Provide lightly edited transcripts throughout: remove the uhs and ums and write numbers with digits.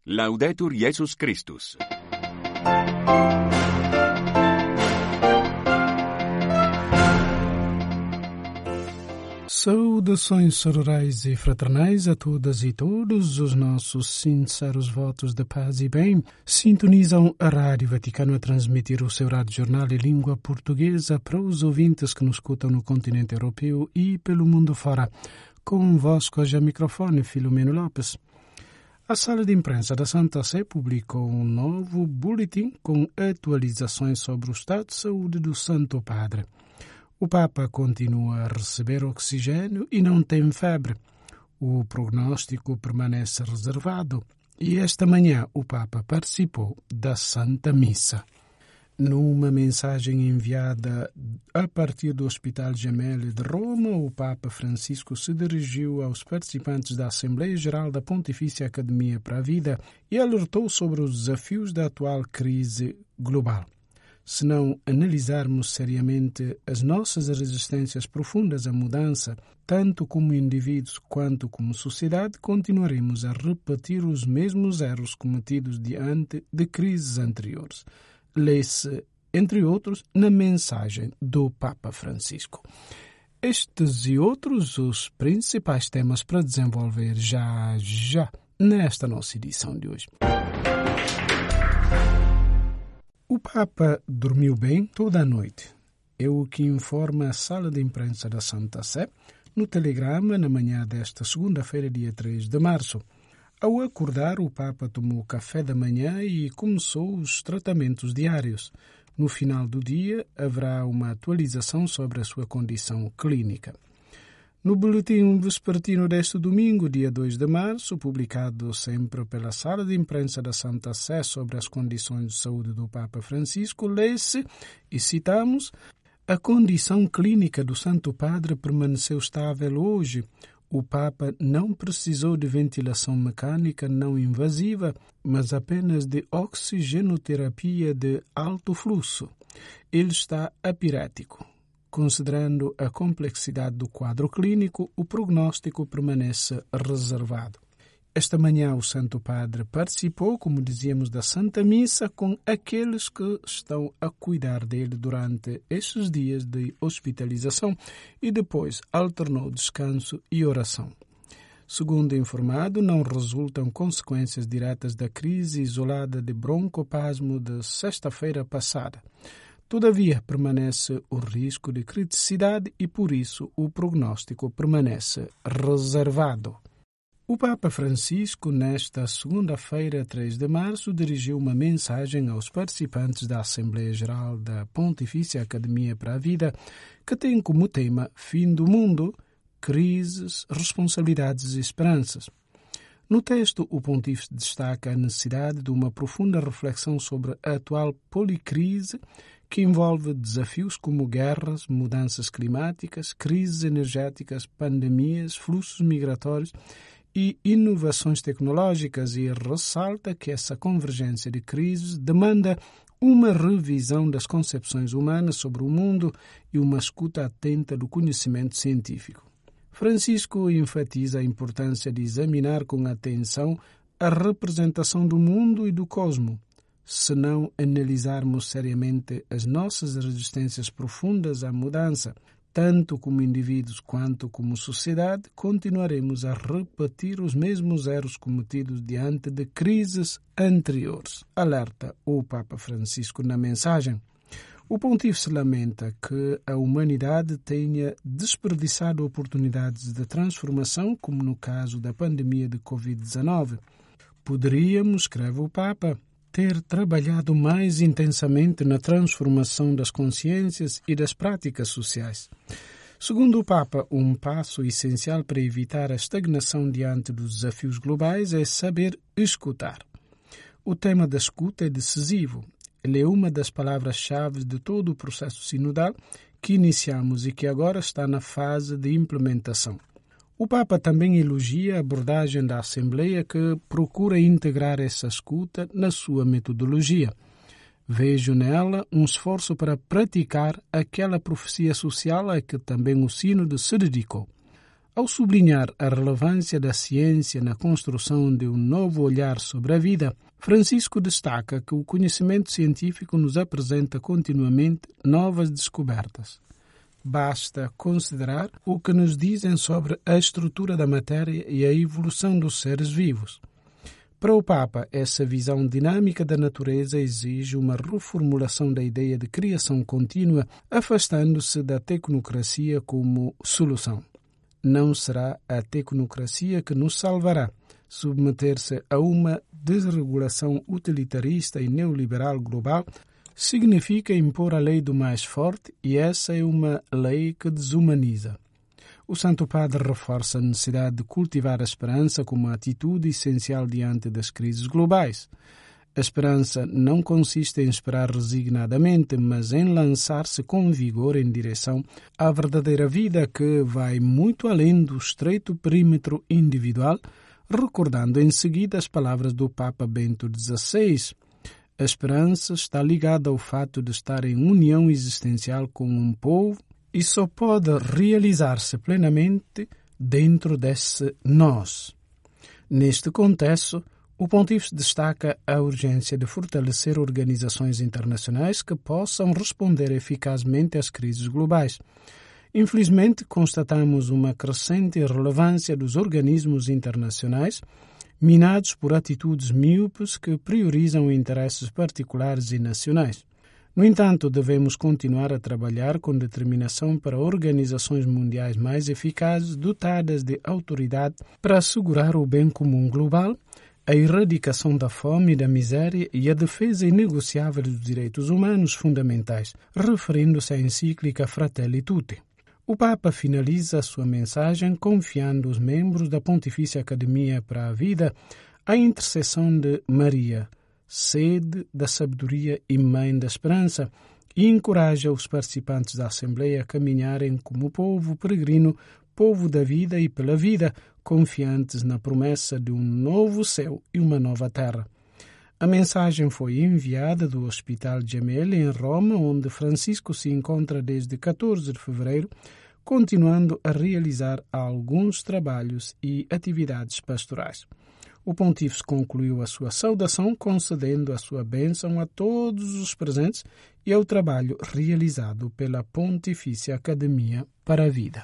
Laudetur Jesus Christus. Saudações sororais e fraternais a todas e todos. Os nossos sinceros votos de paz e bem sintonizam a Rádio Vaticano a transmitir o seu rádio jornal em língua portuguesa para os ouvintes que nos escutam no continente europeu e pelo mundo fora. Convosco hoje a microfone Filomeno Lopes. A Sala de Imprensa da Santa Sé publicou um novo boletim com atualizações sobre o estado de saúde do Santo Padre. O Papa continua a receber oxigênio e não tem febre. O prognóstico permanece reservado e esta manhã o Papa participou da Santa Missa. Numa mensagem enviada a partir do Hospital Gemelli de Roma, o Papa Francisco se dirigiu aos participantes da Assembleia Geral da Pontifícia Academia para a Vida e alertou sobre os desafios da atual crise global. Se não analisarmos seriamente as nossas resistências profundas à mudança, tanto como indivíduos quanto como sociedade, continuaremos a repetir os mesmos erros cometidos diante de crises anteriores. Lê-se, entre outros, na mensagem do Papa Francisco. Estes e outros os principais temas para desenvolver já nesta nossa edição de hoje. O Papa dormiu bem toda a noite. É o que informa a Sala de Imprensa da Santa Sé no telegrama na manhã desta segunda-feira, dia 3 de março. Ao acordar, o Papa tomou café da manhã e começou os tratamentos diários. No final do dia, haverá uma atualização sobre a sua condição clínica. No boletim vespertino deste domingo, dia 2 de março, publicado sempre pela Sala de Imprensa da Santa Sé sobre as condições de saúde do Papa Francisco, lê-se, e citamos, a condição clínica do Santo Padre permaneceu estável hoje. O Papa não precisou de ventilação mecânica não invasiva, mas apenas de oxigenoterapia de alto fluxo. Ele está apirético. Considerando a complexidade do quadro clínico, o prognóstico permanece reservado. Esta manhã o Santo Padre participou, como dizíamos, da Santa Missa com aqueles que estão a cuidar dele durante estes dias de hospitalização e depois alternou descanso e oração. Segundo informado, não resultam consequências diretas da crise isolada de broncopasmo de sexta-feira passada. Todavia, permanece o risco de criticidade e, por isso, o prognóstico permanece reservado. O Papa Francisco, nesta segunda-feira, 3 de março, dirigiu uma mensagem aos participantes da Assembleia Geral da Pontifícia Academia para a Vida, que tem como tema Fim do Mundo, Crises, Responsabilidades e Esperanças. No texto, o Pontífice destaca a necessidade de uma profunda reflexão sobre a atual policrise, que envolve desafios como guerras, mudanças climáticas, crises energéticas, pandemias, fluxos migratórios e inovações tecnológicas, e ressalta que essa convergência de crises demanda uma revisão das concepções humanas sobre o mundo e uma escuta atenta do conhecimento científico. Francisco enfatiza a importância de examinar com atenção a representação do mundo e do cosmos. Se não analisarmos seriamente as nossas resistências profundas à mudança, tanto como indivíduos quanto como sociedade, continuaremos a repetir os mesmos erros cometidos diante de crises anteriores, alerta o Papa Francisco na mensagem. O Pontífice lamenta que a humanidade tenha desperdiçado oportunidades de transformação, como no caso da pandemia de Covid-19. Poderíamos, escreve o Papa, ter trabalhado mais intensamente na transformação das consciências e das práticas sociais. Segundo o Papa, um passo essencial para evitar a estagnação diante dos desafios globais é saber escutar. O tema da escuta é decisivo. Ele é uma das palavras-chave de todo o processo sinodal que iniciamos e que agora está na fase de implementação. O Papa também elogia a abordagem da Assembleia, que procura integrar essa escuta na sua metodologia. Vejo nela um esforço para praticar aquela profecia social a que também o Sínodo se dedicou. Ao sublinhar a relevância da ciência na construção de um novo olhar sobre a vida, Francisco destaca que o conhecimento científico nos apresenta continuamente novas descobertas. Basta considerar o que nos dizem sobre a estrutura da matéria e a evolução dos seres vivos. Para o Papa, essa visão dinâmica da natureza exige uma reformulação da ideia de criação contínua, afastando-se da tecnocracia como solução. Não será a tecnocracia que nos salvará. Submeter-se a uma desregulação utilitarista e neoliberal global significa impor a lei do mais forte, e essa é uma lei que desumaniza. O Santo Padre reforça a necessidade de cultivar a esperança como atitude essencial diante das crises globais. A esperança não consiste em esperar resignadamente, mas em lançar-se com vigor em direção à verdadeira vida que vai muito além do estreito perímetro individual, recordando em seguida as palavras do Papa Bento XVI. A esperança está ligada ao fato de estar em união existencial com um povo e só pode realizar-se plenamente dentro desse nós. Neste contexto, o Pontífice destaca a urgência de fortalecer organizações internacionais que possam responder eficazmente às crises globais. Infelizmente, constatamos uma crescente relevância dos organismos internacionais, minados por atitudes míopes que priorizam interesses particulares e nacionais. No entanto, devemos continuar a trabalhar com determinação para organizações mundiais mais eficazes, dotadas de autoridade para assegurar o bem comum global, a erradicação da fome e da miséria e a defesa inegociável dos direitos humanos fundamentais, referindo-se à encíclica Fratelli Tutti. O Papa finaliza a sua mensagem confiando os membros da Pontifícia Academia para a Vida à intercessão de Maria, sede da sabedoria e mãe da esperança, e encoraja os participantes da Assembleia a caminharem como povo peregrino, povo da vida e pela vida, confiantes na promessa de um novo céu e uma nova terra. A mensagem foi enviada do Hospital Gemelli, em Roma, onde Francisco se encontra desde 14 de fevereiro, continuando a realizar alguns trabalhos e atividades pastorais. O Pontífice concluiu a sua saudação concedendo a sua bênção a todos os presentes e ao trabalho realizado pela Pontifícia Academia para a Vida.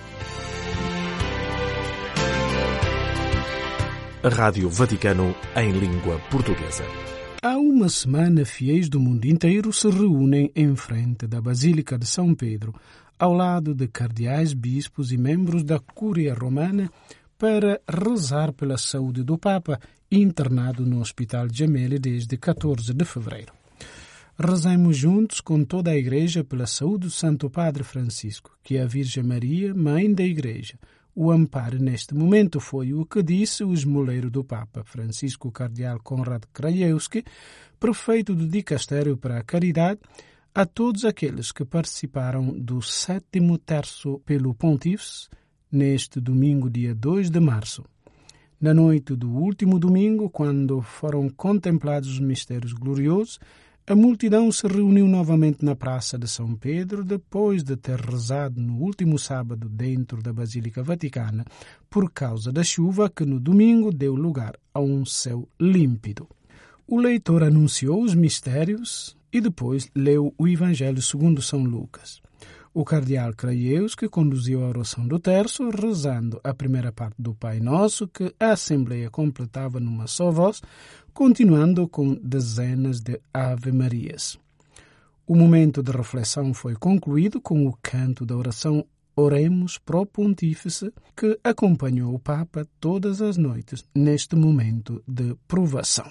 A Rádio Vaticano em língua portuguesa. Há uma semana, fiéis do mundo inteiro se reúnem em frente da Basílica de São Pedro, ao lado de cardeais, bispos e membros da Cúria Romana, para rezar pela saúde do Papa, internado no Hospital Gemelli desde 14 de fevereiro. Rezemos juntos com toda a Igreja pela saúde do Santo Padre Francisco, que a Virgem Maria, Mãe da Igreja, o ampare neste momento, foi o que disse o esmoleiro do Papa, Francisco Cardeal Konrad Krajewski, prefeito do Dicastério para a Caridade, a todos aqueles que participaram do 7º terço pelo Pontífice, neste domingo, dia 2 de março. Na noite do último domingo, quando foram contemplados os mistérios gloriosos, a multidão se reuniu novamente na Praça de São Pedro, depois de ter rezado no último sábado dentro da Basílica Vaticana, por causa da chuva que no domingo deu lugar a um céu límpido. O leitor anunciou os mistérios e depois leu o Evangelho segundo São Lucas. O cardeal Krajewski conduziu a oração do terço, rezando a primeira parte do Pai Nosso, que a Assembleia completava numa só voz, continuando com dezenas de Ave Marias. O momento de reflexão foi concluído com o canto da oração Oremos pro Pontífice, que acompanhou o Papa todas as noites neste momento de provação.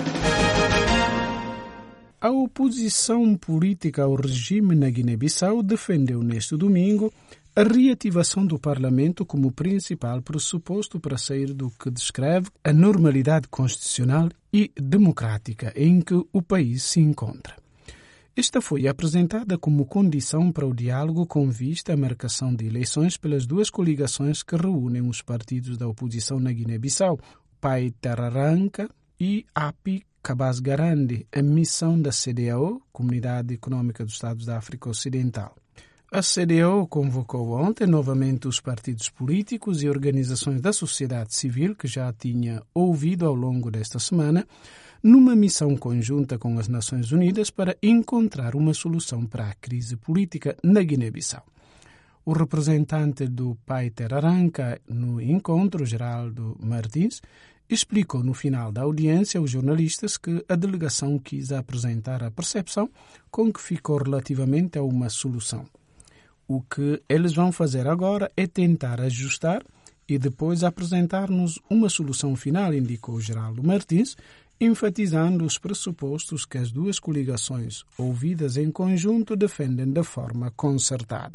A oposição política ao regime na Guiné-Bissau defendeu neste domingo a reativação do Parlamento como principal pressuposto para sair do que descreve a normalidade constitucional e democrática em que o país se encontra. Esta foi apresentada como condição para o diálogo com vista à marcação de eleições pelas duas coligações que reúnem os partidos da oposição na Guiné-Bissau, PAI Terra Arranca e API Cabaz Garande, a missão da CEDEAO, Comunidade Econômica dos Estados da África Ocidental. A CDAO convocou ontem novamente os partidos políticos e organizações da sociedade civil que já tinha ouvido ao longo desta semana numa missão conjunta com as Nações Unidas para encontrar uma solução para a crise política na Guiné-Bissau. O representante do Pai Terra Aranca no encontro, Geraldo Martins, explicou no final da audiência aos jornalistas que a delegação quis apresentar a percepção com que ficou relativamente a uma solução. O que eles vão fazer agora é tentar ajustar e depois apresentar-nos uma solução final, indicou Geraldo Martins, enfatizando os pressupostos que as duas coligações ouvidas em conjunto defendem de forma concertada.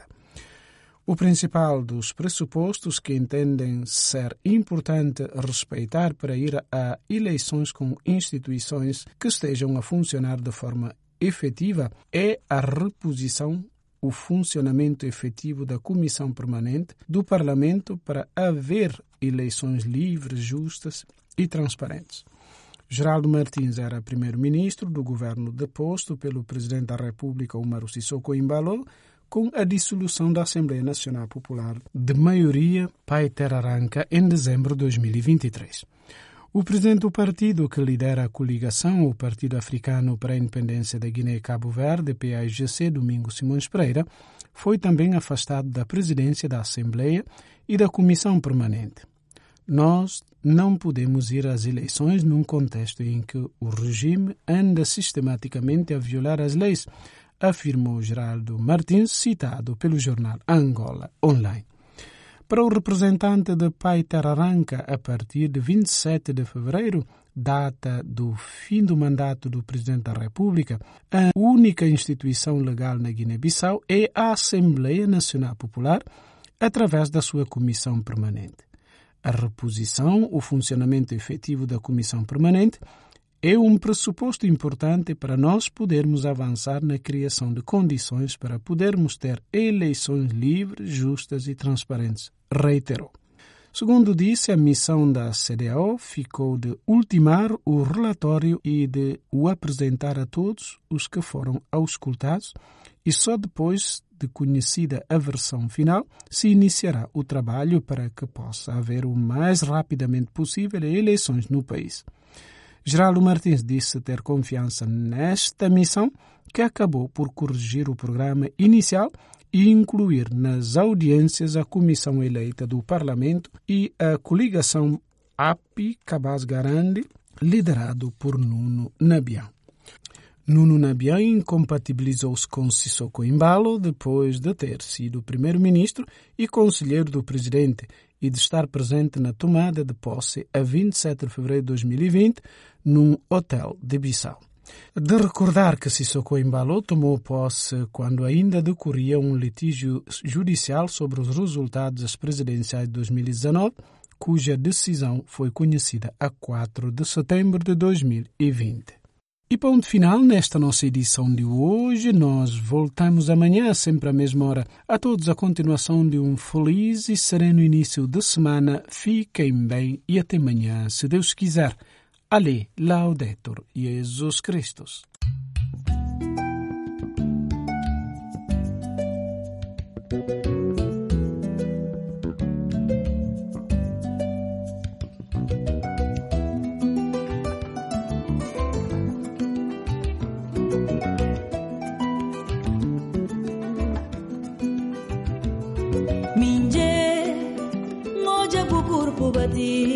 O principal dos pressupostos que entendem ser importante respeitar para ir a eleições com instituições que estejam a funcionar de forma efetiva é a reposição, o funcionamento efetivo da Comissão Permanente do Parlamento para haver eleições livres, justas e transparentes. Geraldo Martins era primeiro-ministro do governo deposto pelo presidente da República, Umaru Sissoko Embalo, com a dissolução da Assembleia Nacional Popular de maioria Pai Terra Aranca em dezembro de 2023. O presidente do partido que lidera a coligação, o Partido Africano para a Independência da Guiné e Cabo Verde, PAIGC, Domingos Simões Pereira, foi também afastado da presidência da Assembleia e da Comissão Permanente. Nós não podemos ir às eleições num contexto em que o regime anda sistematicamente a violar as leis, afirmou Geraldo Martins, citado pelo jornal Angola Online. Para o representante de Pai Terra Aranca, a partir de 27 de fevereiro, data do fim do mandato do Presidente da República, a única instituição legal na Guiné-Bissau é a Assembleia Nacional Popular, através da sua Comissão Permanente. A reposição, o funcionamento efetivo da Comissão Permanente, é um pressuposto importante para nós podermos avançar na criação de condições para podermos ter eleições livres, justas e transparentes, reiterou. Segundo disse, a missão da CDAO ficou de ultimar o relatório e de o apresentar a todos os que foram auscultados e só depois de conhecida a versão final se iniciará o trabalho para que possa haver o mais rapidamente possível eleições no país. Geraldo Martins disse ter confiança nesta missão, que acabou por corrigir o programa inicial e incluir nas audiências a comissão eleita do Parlamento e a coligação API Cabas Garande, liderado por Nuno Nabian. Nuno Nabian incompatibilizou-se com Sissoko Embalo depois de ter sido primeiro-ministro e conselheiro do presidente e de estar presente na tomada de posse a 27 de fevereiro de 2020 num hotel de Bissau. De recordar que Sissoko Embalo tomou posse quando ainda decorria um litígio judicial sobre os resultados das presidenciais de 2019, cuja decisão foi conhecida a 4 de setembro de 2020. E ponto final nesta nossa edição de hoje. Nós voltamos amanhã, sempre à mesma hora. A todos a continuação de um feliz e sereno início de semana. Fiquem bem e até amanhã, se Deus quiser. Ale, Laudetur Jesus Christus. Minje moja bukur pubati